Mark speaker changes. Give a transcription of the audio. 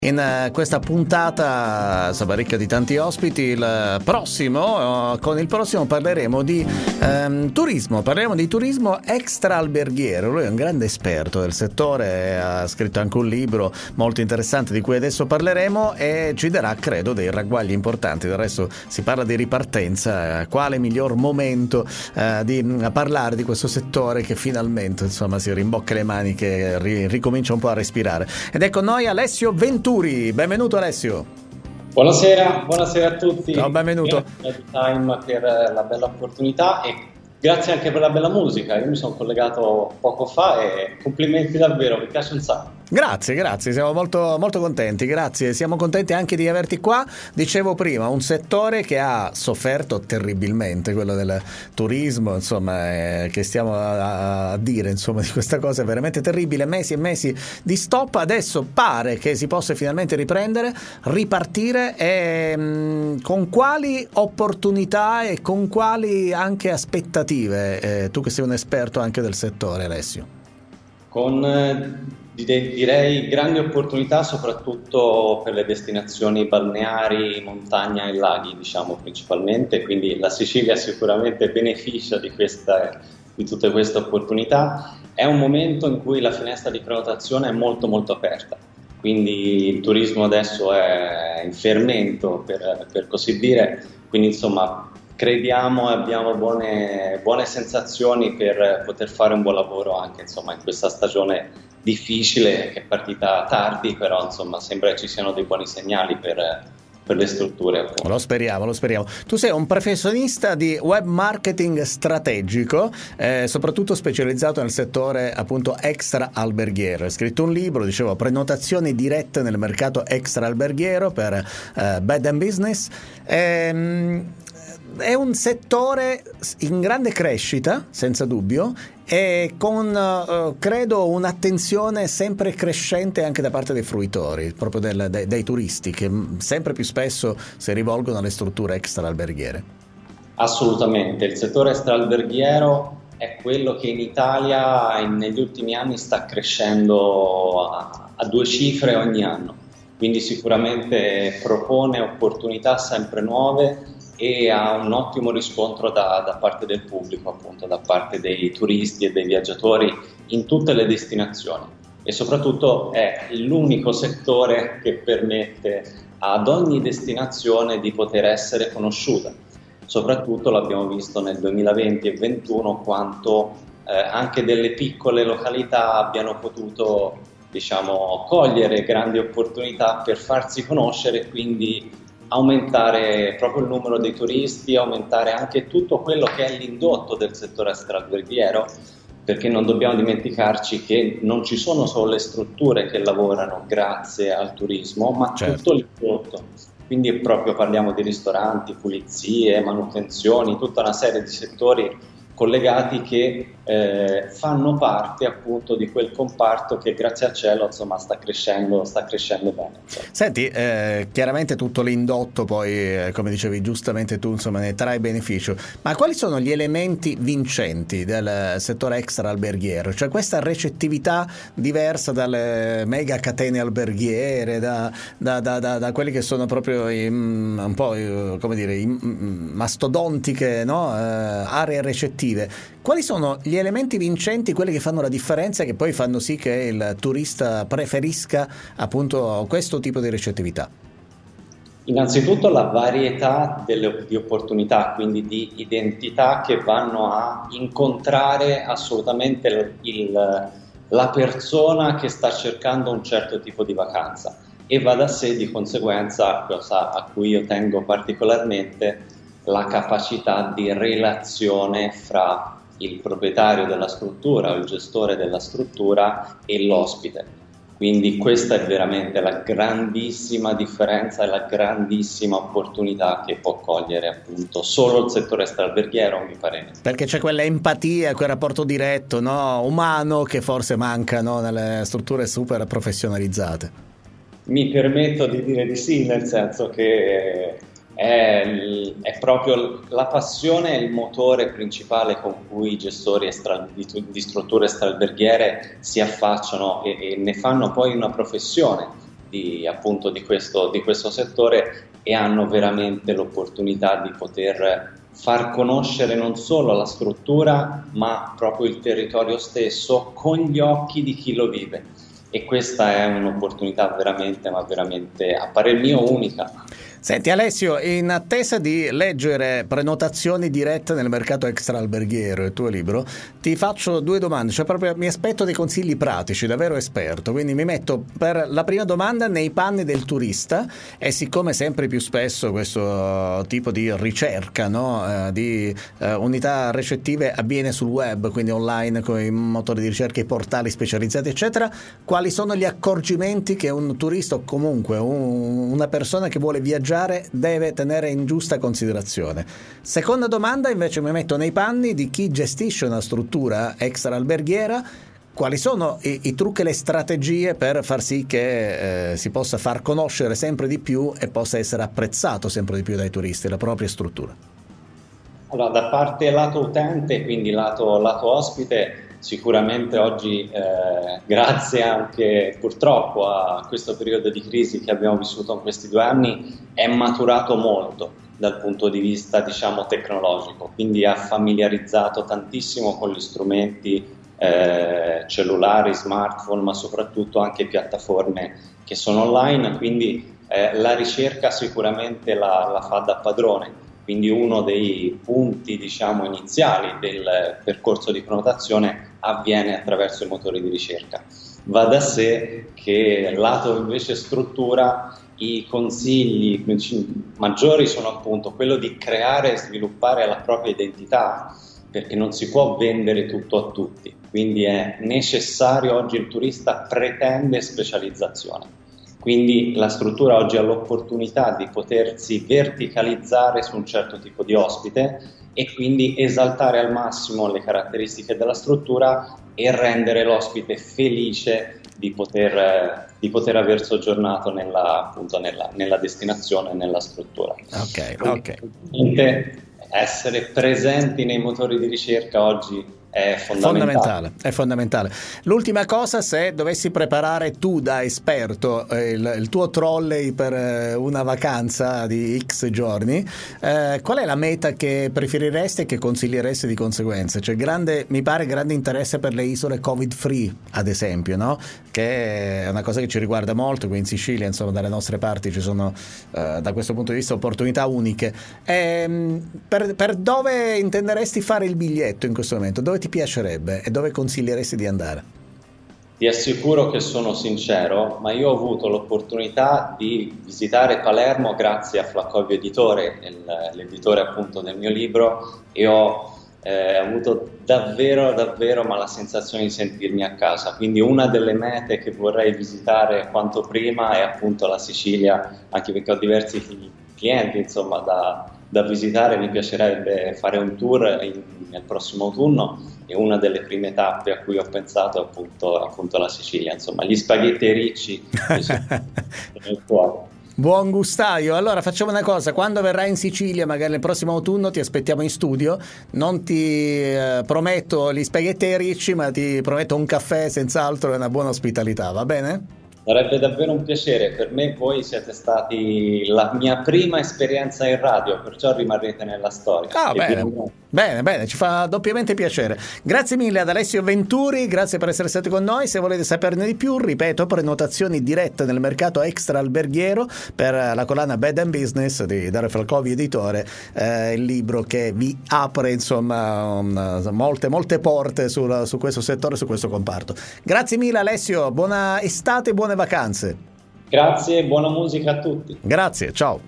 Speaker 1: In questa puntata, insomma, ricca di tanti ospiti, con il prossimo parleremo di turismo, parleremo di turismo extra alberghiero. Lui è un grande esperto del settore, ha scritto anche un libro molto interessante di cui adesso parleremo e ci darà, credo, dei ragguagli importanti. Del resto si parla di ripartenza, quale miglior momento di parlare di questo settore che finalmente, insomma, si rimbocca le maniche, ricomincia un po' a respirare. Ed è con noi Alessio Venturi. Benvenuto Alessio.
Speaker 2: Buonasera a tutti.
Speaker 1: Ciao, benvenuto.
Speaker 2: Grazie a Time per la bella opportunità e grazie anche per la bella musica. Io mi sono collegato poco fa e complimenti davvero, mi piace un sacco.
Speaker 1: Grazie, siamo molto, molto contenti, grazie. Siamo contenti anche di averti qua. Dicevo prima, un settore che ha sofferto terribilmente, quello del turismo, insomma, che stiamo a dire, insomma, di questa cosa veramente terribile, mesi e mesi di stop. Adesso pare che si possa finalmente ripartire e con quali opportunità e con quali anche aspettative, tu che sei un esperto anche del settore, Alessio.
Speaker 2: Con direi grandi opportunità soprattutto per le destinazioni balneari, montagna e laghi, diciamo principalmente, quindi la Sicilia sicuramente beneficia di tutte queste opportunità. È un momento in cui la finestra di prenotazione è molto molto aperta, quindi il turismo adesso è in fermento per così dire, quindi insomma crediamo e abbiamo buone sensazioni per poter fare un buon lavoro anche insomma in questa stagione difficile che è partita tardi, però insomma sembra che ci siano dei buoni segnali per le strutture, appunto.
Speaker 1: Lo speriamo. Tu sei un professionista di web marketing strategico, soprattutto specializzato nel settore appunto extra alberghiero. Hai scritto un libro, dicevo, prenotazioni dirette nel mercato extra alberghiero per Bed and Business. È un settore in grande crescita, senza dubbio, e con credo un'attenzione sempre crescente anche da parte dei fruitori, proprio dei turisti, che sempre più spesso si rivolgono alle strutture extra alberghiere.
Speaker 2: Assolutamente, il settore extra alberghiero è quello che in Italia negli ultimi anni sta crescendo a 2 cifre ogni anno, quindi sicuramente propone opportunità sempre nuove e ha un ottimo riscontro da parte del pubblico, appunto da parte dei turisti e dei viaggiatori in tutte le destinazioni, e soprattutto è l'unico settore che permette ad ogni destinazione di poter essere conosciuta. Soprattutto l'abbiamo visto nel 2020 e 2021 quanto anche delle piccole località abbiano potuto, diciamo, cogliere grandi opportunità per farsi conoscere, quindi aumentare proprio il numero dei turisti, aumentare anche tutto quello che è l'indotto del settore extra-alberghiero, perché non dobbiamo dimenticarci che non ci sono solo le strutture che lavorano grazie al turismo, ma
Speaker 1: certo,
Speaker 2: tutto l'indotto. Quindi proprio parliamo di ristoranti, pulizie, manutenzioni, tutta una serie di settori collegati che fanno parte appunto di quel comparto che grazie al cielo insomma sta crescendo bene.
Speaker 1: Senti, chiaramente tutto l'indotto poi, come dicevi giustamente tu, insomma, ne trae beneficio, ma quali sono gli elementi vincenti del settore extra alberghiero? Cioè questa recettività diversa dalle mega catene alberghiere, da quelli che sono proprio un po' come dire mastodontiche, no? Aree recettive. Quali sono gli elementi vincenti, quelli che fanno la differenza e che poi fanno sì che il turista preferisca appunto questo tipo di recettività?
Speaker 2: Innanzitutto la varietà di opportunità, quindi di identità che vanno a incontrare assolutamente la persona che sta cercando un certo tipo di vacanza, e va da sé di conseguenza, cosa a cui io tengo particolarmente, la capacità di relazione fra il proprietario della struttura o il gestore della struttura e l'ospite. Quindi questa è veramente la grandissima differenza e la grandissima opportunità che può cogliere appunto solo il settore extra-alberghiero, mi pare.
Speaker 1: Perché c'è quella empatia, quel rapporto diretto, no, umano, che forse manca, no, nelle strutture super professionalizzate.
Speaker 2: Mi permetto di dire di sì, nel senso che è proprio la passione e il motore principale con cui i gestori di strutture extraalberghiere si affacciano e ne fanno poi una professione, appunto di questo settore, e hanno veramente l'opportunità di poter far conoscere non solo la struttura ma proprio il territorio stesso con gli occhi di chi lo vive, e questa è un'opportunità veramente, ma veramente a parer mio unica.
Speaker 1: Senti Alessio, in attesa di leggere prenotazioni dirette nel mercato extraalberghiero, il tuo libro, ti faccio due domande, cioè proprio mi aspetto dei consigli pratici, davvero esperto, quindi mi metto per la prima domanda nei panni del turista, e siccome sempre più spesso questo tipo di ricerca, no, di unità recettive avviene sul web, quindi online con i motori di ricerca, i portali specializzati eccetera, quali sono gli accorgimenti che un turista o comunque una persona che vuole viaggiare deve tenere in giusta considerazione? Seconda domanda, invece mi metto nei panni di chi gestisce una struttura extraalberghiera. Quali sono i trucchi e le strategie per far sì che si possa far conoscere sempre di più e possa essere apprezzato sempre di più dai turisti la propria struttura?
Speaker 2: Allora, da parte lato utente, quindi lato ospite, sicuramente oggi, grazie anche purtroppo a questo periodo di crisi che abbiamo vissuto in questi 2 anni, è maturato molto dal punto di vista, diciamo, tecnologico, quindi ha familiarizzato tantissimo con gli strumenti cellulari, smartphone, ma soprattutto anche piattaforme che sono online, quindi la ricerca sicuramente la fa da padrone. Quindi uno dei punti, diciamo, iniziali del percorso di prenotazione avviene attraverso i motori di ricerca. Va da sé che lato invece struttura, i consigli maggiori sono appunto quello di creare e sviluppare la propria identità, perché non si può vendere tutto a tutti, quindi è necessario, oggi il turista pretende specializzazione. Quindi la struttura oggi ha l'opportunità di potersi verticalizzare su un certo tipo di ospite e quindi esaltare al massimo le caratteristiche della struttura e rendere l'ospite felice di poter aver soggiornato nella destinazione, nella struttura.
Speaker 1: Ok.
Speaker 2: Essere presenti nei motori di ricerca oggi è
Speaker 1: fondamentale. L'ultima cosa, se dovessi preparare tu da esperto il tuo trolley per una vacanza di X giorni, qual è la meta che preferiresti e che consiglieresti di conseguenza? Cioè mi pare grande interesse per le isole covid free, ad esempio, no? Che è una cosa che ci riguarda molto qui in Sicilia, insomma dalle nostre parti ci sono da questo punto di vista opportunità uniche. Per dove intenderesti fare il biglietto in questo momento? Dove ti piacerebbe e dove consiglieresti di andare?
Speaker 2: Ti assicuro che sono sincero, ma io ho avuto l'opportunità di visitare Palermo grazie a Flacovio Editore, l'editore appunto del mio libro, e ho avuto davvero ma la sensazione di sentirmi a casa. Quindi una delle mete che vorrei visitare quanto prima è appunto la Sicilia, anche perché ho diversi clienti, insomma, da visitare. Mi piacerebbe fare un tour nel prossimo autunno, e una delle prime tappe a cui ho pensato è appunto la Sicilia, insomma, gli spaghetti ai ricci nel cuore.
Speaker 1: Buon gustaio. Allora facciamo una cosa: quando verrai in Sicilia, magari nel prossimo autunno, ti aspettiamo in studio. Non ti prometto gli spaghetti ai ricci, ma ti prometto un caffè senz'altro e una buona ospitalità, va bene?
Speaker 2: Sarebbe davvero un piacere, per me voi siete stati la mia prima esperienza in radio, perciò rimarrete nella storia.
Speaker 1: Bene, ci fa doppiamente piacere. Grazie mille ad Alessio Venturi, grazie per essere stati con noi. Se volete saperne di più, ripeto, prenotazioni dirette nel mercato extraalberghiero per la collana Bed and Business di Dario Falcovi Editore, il libro che vi apre insomma molte porte su questo settore, su questo comparto. Grazie mille Alessio, buona estate, buone vacanze.
Speaker 2: Grazie e buona musica a tutti.
Speaker 1: Grazie, ciao.